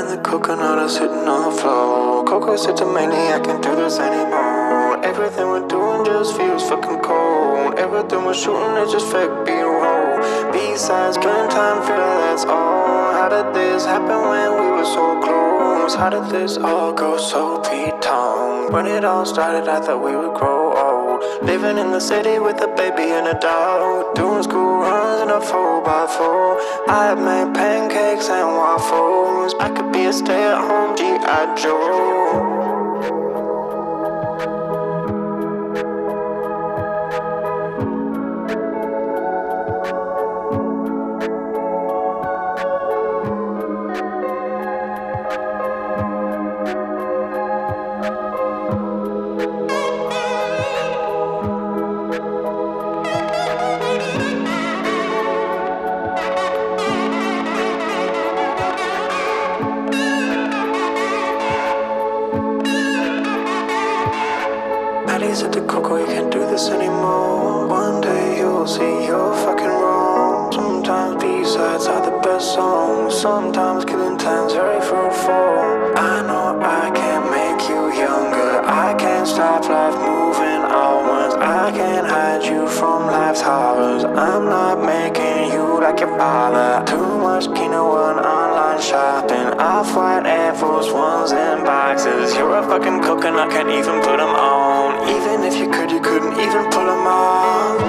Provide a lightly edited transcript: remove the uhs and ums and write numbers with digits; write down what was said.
and the coconut are sitting on the floor. Coco said to Maniac, I can't do this anymore. Everything we're doing just feels fucking cold. Everything we're shooting is just fake B-roll. B-sides, killing time, feel that's all. How did this happen when we were so close? How did this all go so P-tongue? When it all started, I thought we would grow old. Living in the city with a baby and a dog. Doing school runs in a 4x4. I made pancakes and waffles. I could be a stay-at-home G.I. Joe. Patty said to Coco, you can't do this anymore. One day you'll see you're fucking wrong. Sometimes B-sides are the best songs. Sometimes killing time's very fruitful. I know I can't make you younger. I can't stop life moving onwards. I can't hide you from life's horrors. I'm not making you like your father. Too much quinoa and online shopping. Off-white Air Force Ones in boxes. You're a fucking coconut, can't even put them on. Even if you could, you couldn't even pull them off.